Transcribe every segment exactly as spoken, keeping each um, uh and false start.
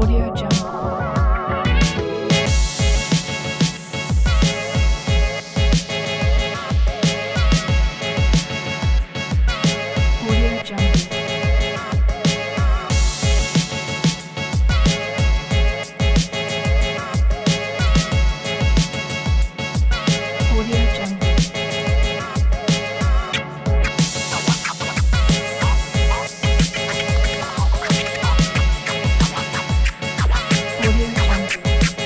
Audio Jungle. Audio Jungle. Audio Jungle. Audio Jungle.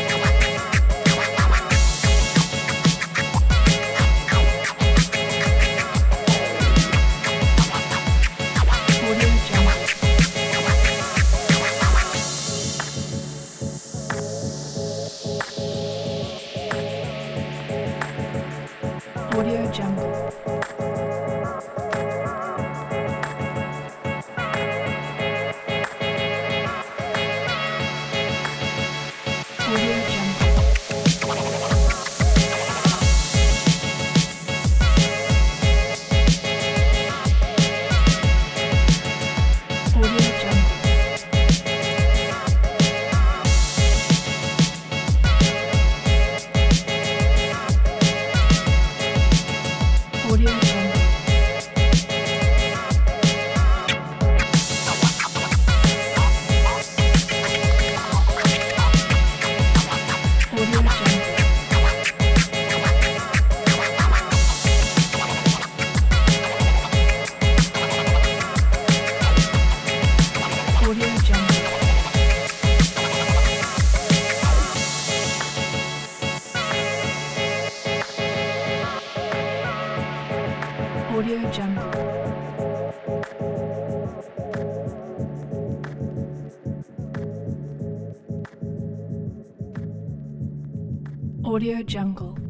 Audio Jungle. Audio Jungle. Audio Jungle. Audio Jungle. Audio Jungle. Audio Jungle. Audio Jungle. Audio Jungle. Audio Jungle.